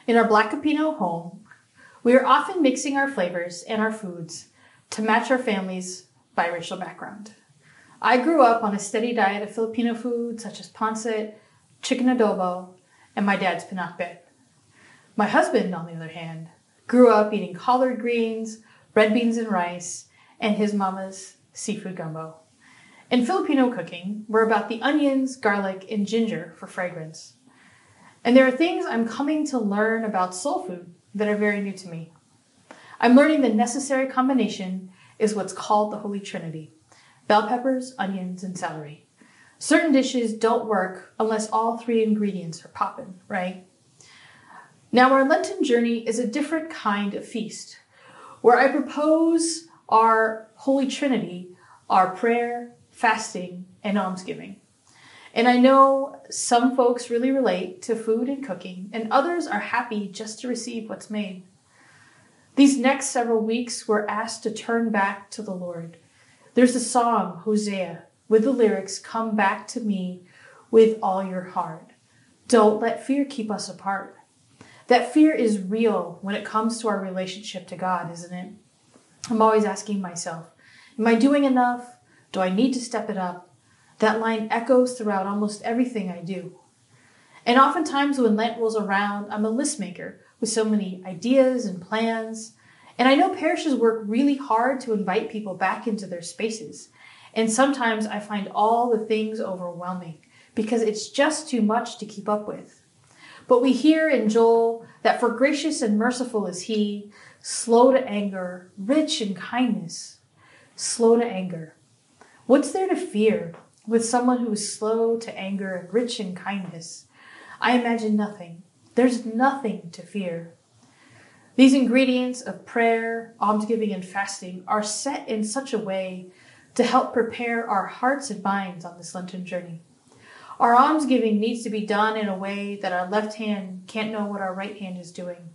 In our Black Capino home, we are often mixing our flavors and our foods to match our family's biracial background. I grew up on a steady diet of Filipino food such as pancit, chicken adobo, and my dad's pinakbet. My husband, on the other hand, grew up eating collard greens, red beans and rice, and his mama's seafood gumbo. In Filipino cooking, we're about the onions, garlic, and ginger for fragrance. And there are things I'm coming to learn about soul food that are very new to me. I'm learning the necessary combination is what's called the Holy Trinity: bell peppers, onions, and celery. Certain dishes don't work unless all three ingredients are popping, right? Now, our Lenten journey is a different kind of feast, where I propose our Holy Trinity, our prayer, fasting, and almsgiving. And I know some folks really relate to food and cooking, and others are happy just to receive what's made. These next several weeks, we're asked to turn back to the Lord. There's a song, Hosea, with the lyrics, "Come back to me with all your heart. Don't let fear keep us apart." That fear is real when it comes to our relationship to God, isn't it? I'm always asking myself, am I doing enough? Do I need to step it up? That line echoes throughout almost everything I do. And oftentimes when Lent rolls around, I'm a list maker with so many ideas and plans. And I know parishes work really hard to invite people back into their spaces. And sometimes I find all the things overwhelming because it's just too much to keep up with. But we hear in Joel that for gracious and merciful is he, slow to anger, rich in kindness, slow to anger. What's there to fear with someone who is slow to anger and rich in kindness? I imagine nothing. There's nothing to fear. These ingredients of prayer, almsgiving, and fasting are set in such a way to help prepare our hearts and minds on this Lenten journey. Our almsgiving needs to be done in a way that our left hand can't know what our right hand is doing.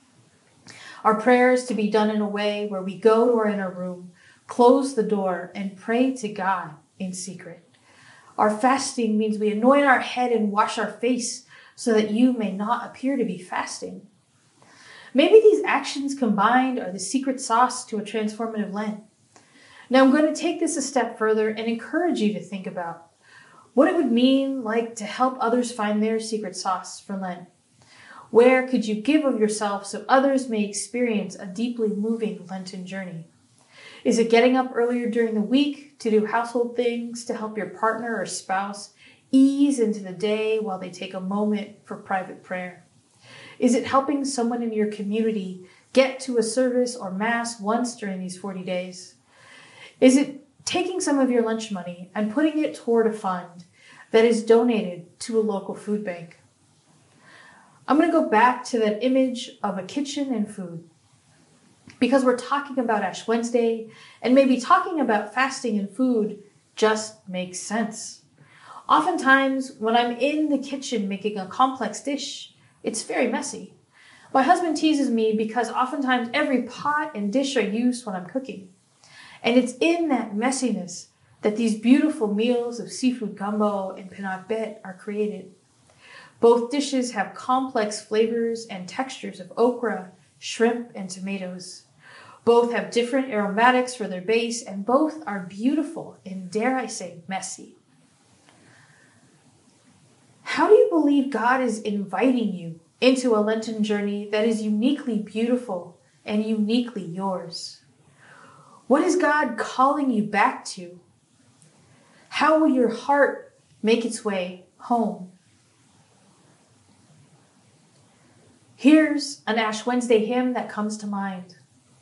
Our prayers to be done in a way where we go to our inner room, close the door, and pray to God in secret. Our fasting means we anoint our head and wash our face so that you may not appear to be fasting. Maybe these actions combined are the secret sauce to a transformative Lent. Now I'm going to take this a step further and encourage you to think about what it would mean like to help others find their secret sauce for Lent. Where could you give of yourself so others may experience a deeply moving Lenten journey? Is it getting up earlier during the week to do household things to help your partner or spouse ease into the day while they take a moment for private prayer? Is it helping someone in your community get to a service or mass once during these 40 days? Is it taking some of your lunch money and putting it toward a fund that is donated to a local food bank? I'm going to go back to that image of a kitchen and food because we're talking about Ash Wednesday, and maybe talking about fasting and food just makes sense. Oftentimes, when I'm in the kitchen making a complex dish, it's very messy. My husband teases me because oftentimes every pot and dish are used when I'm cooking. And it's in that messiness that these beautiful meals of seafood gumbo and pinakbet are created. Both dishes have complex flavors and textures of okra, shrimp, and tomatoes. Both have different aromatics for their base, and both are beautiful and, dare I say, messy. How do you believe God is inviting you into a Lenten journey that is uniquely beautiful and uniquely yours? What is God calling you back to? How will your heart make its way home? Here's an Ash Wednesday hymn that comes to mind.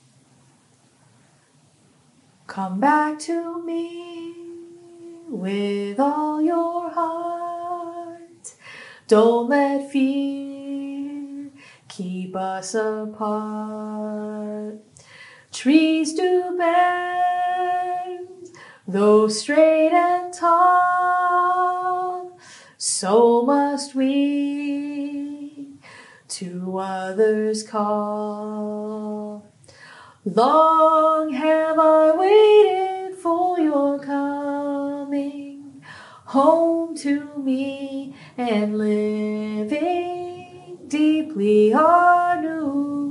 Come back to me with all your heart. Don't let fear keep us apart. Trees do bend, though straight and tall, so must we to others call. Long have I waited for your coming home to me and living deeply anew.